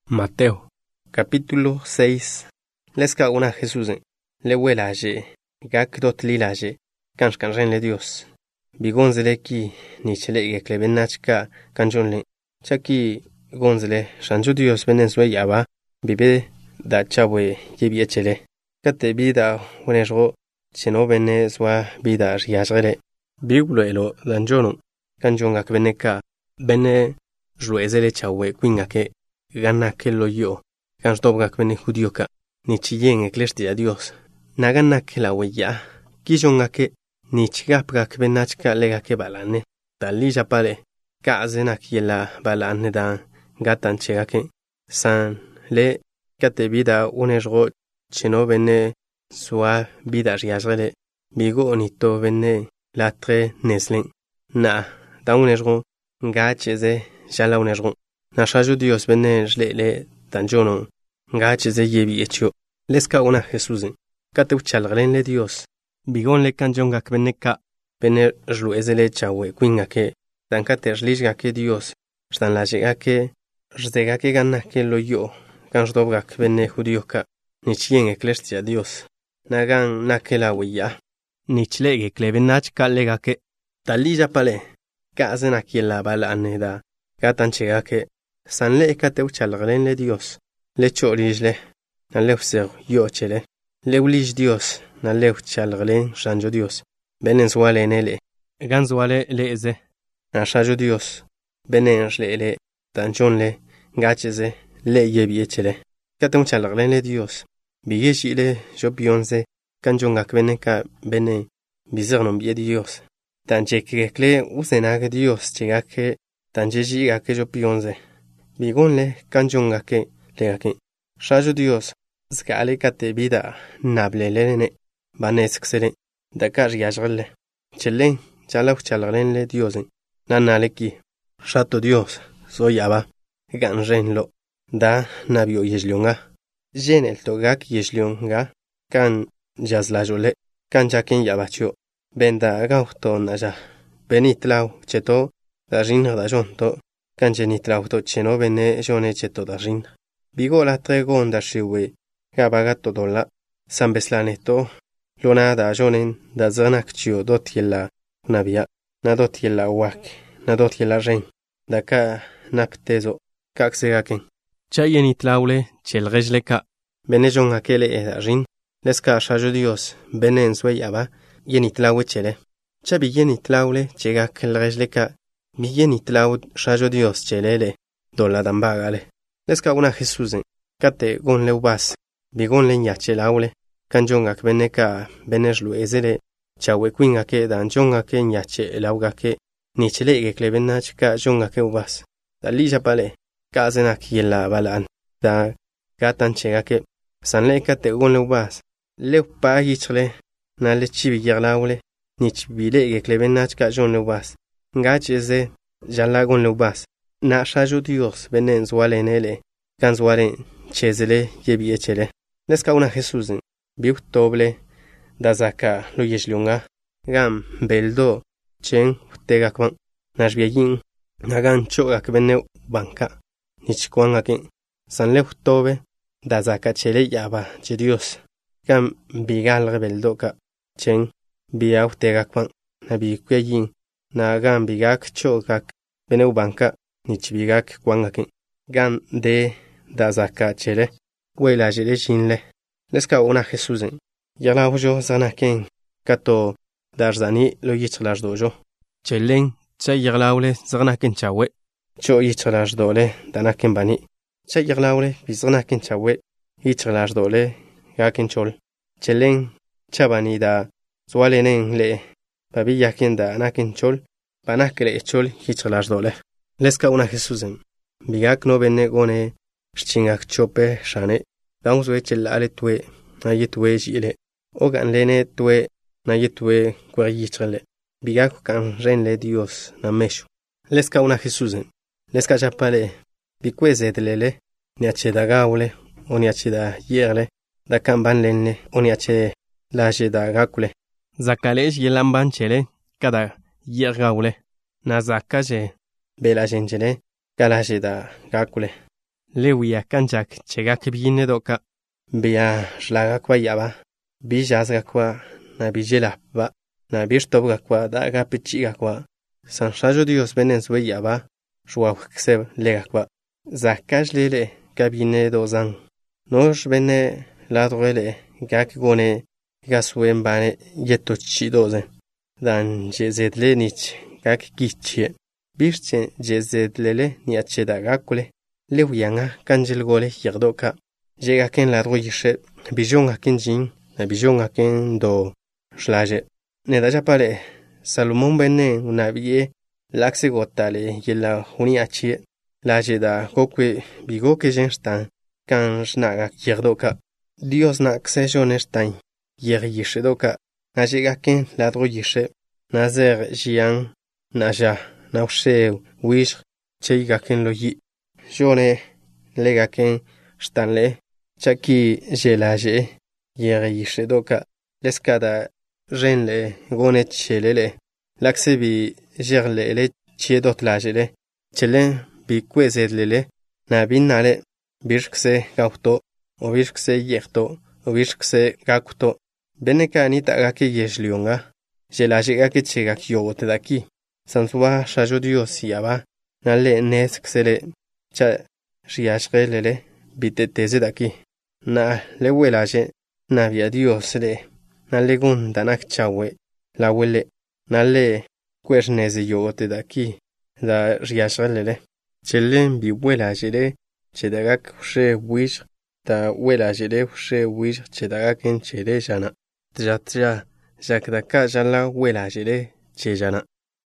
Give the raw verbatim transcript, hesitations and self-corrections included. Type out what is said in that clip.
Mateo, capítulo seis. Leska una Jesús, le huelaje, gak dot lilaje, kanshkan renle Dios. Bigonzele ki, ni chele klebenachka, kanjonle. Chaki gonzele, shanjo Dios benenswe yaba, bibe da chawe yebi chele. Kate bida unesro, cheno beneswa bida riasre. Bigulo elo danjono, kanjonga kbeneka, bene juezele chawe kwingake. Gana que lo yo, gans dobga que judioka, ni chillen ecclesti a Dios. Nagana que la huella, kishonga que ni chigapga que benachka lega que balane. Talija pale, kazena que la balane dan, gatan chega que san le kate vida unesro, cheno bene sua vida riasrele, bigo onito bene latre neslen. Na, da unesro, gacheze, jala unesro. Nashajo Dios bene jle le tanjono ngache ze yebi echo leska una Jesús kate uchalgren le Dios bigon le kanjonga kbeneka bene jlu ezele chawe kwinga ke tankate jlishga ke Dios stan la llega ke jdega ke ganna ke lo yo kanjdobga kbene judioka ni chien ecclesia Dios nagan nakela wiya ni chlege klebenach kalega ke talija pale kazena kiela bala aneda gatan chega ke san le kate uchalgren le Dios le chorijle na le user yo chele le ulij Dios na le uchalgren shanjo Dios benen swale nele ganzwale le eze na shanjo Dios benen le le tanjon le gacheze le yebi chele kate uchalgren le Dios biyeshi le jobionze kanjonga kbeneka bene bizernon bi Dios tanje kekle usena ke Dios chegake tanje jiga ke jobionze bigonle kanjonga ke legake shajo Dios skale kate bida nablelene banesksele dakar yajgle chellen chalaf chalglen le Dios nanaleki shato Dios soyaba ganrenlo da nabio yejlionga jenel togak yejlionga kan jazlajole kan jaken yabacho benda gauto naja benitlau cheto darin dajonto kanjeni trauto cheno bene jone cheto darin bigo la tregon da shiwe gabagato dolla sambeslaneto lona da jonen da zanak chio dotiela nabia na dotiela wak na dotiela ren da ka naptezo kaksegaken chayeni tlaule chelrejleka bene jon akele edarin leska shajo Dios benen sweyaba yeni tlawe chele chabi yeni tlaule chega kelrejleka Miyeni tlaud shajo Dios chelele dola dambagale leska una Jesús kate gon leubas bigon lenya chelaule kanjonga kbeneka benejlu ezele chawe kwinga ke danjonga ke nyache lauga ke ni chelege klebena chika jonga ke ubas dalija pale kazena kiela balan da gatan chega ke sanle kate gon leubas leupa hichle na le chibi yerlaule ni chibile klebena chika jon leubas ngacheze jalagon lubas na shajo Dios benen zwalenele kanzwalen chezele yebi echele leska una Jesús biutoble da zaka lo yejlunga gam beldo chen tegakwan nashbiyin nagan chogak benne banka nichkwanga ke sanle utobe da zaka chele yaba je Dios gam bigal rebeldo ka chen biau tegakwan nabi kweyin na gan bigak chogak beneu banka nichbigak kwangake gan de da zaka chele wela jele jinle leska una Jesús yala hojo zanaken kato darzani lo yitlaj dojo chelen chayirlaule zanaken chawe cho yitlaj dole danaken bani chayirlaule bizanaken chawe yitlaj dole gaken chol chelen chabani da zwalenen le Babi yakin da anakin chol, banakele chol hichlas dole. Leska una Jesús bigak no bene gone, schingak chope shane, daunzwe chilale tue, na yitwe jile, ogan lene tue, na yitwe kwa yichale, bigak kan renle Dios na meshu. Leska una Jesús, leska chapale, bikweze delele, niache da gaule, o niache da yerle, da kamban lenne, o niache laje da gakule. Zakalej yelamban chele kada yergaule na zakaje bela jenjele galaje da gakule le wia kanjak chegak bine doka. Bia shlaga kwa yaba. Bijazga kwa na bijelapa. Na bistobga kwa daga pichiga kwa. San shajo Dios benens we yaba. Shwawkseb lega kwa. Zakaj lele kabine dozan. Nosh bene ladrele gak gone gaswen bane yetochi dozen. Dan jezedle nich gak gichie. Birche jezedlele niacheda gakule. Lewiyanga kanjel gole yagdoka. Llega ken ladro yishe. Bijonga kenjin. Na bijonga ken do shlaje. Nedaja pare. Salomon bene unabiye. Laxe gotale yela uniachie. Laje da kokwe bigo ke jenstan. Kan snaga yagdoka. Dios na ksejonestain. Yer yishe doka. Na llega ken ladro yishe. Nazer jian. Naja. Naushe wish. Cheiga ken lo yi. Jone lega ken stanle. Chaki jelaje. Yer yishe doka. Leskada renle gone chelele. Laxe bi jerle le chiedot lajele. Chelen bi kwezedlele. Na binale. Birkse gauto. O birkse yekto. O birkse gakuto. Beneka anita gake yeshlionga. Jelaje gake chegak yogote daki. Sansua shajo Dios yaba. Nale nesksele. Cha riashgelele. Bite teze daki. Na le welaje. Na via Dios le. Nale gun danak chawe. La wele. Nale kwerneze yogote daki. Da riashgelele. Chelen bi welaje le. Chedagak she wish. Da welaje le she wish. Chedagak en chede jana. Tja tja. Jakdaka jala welaje le. Chejana.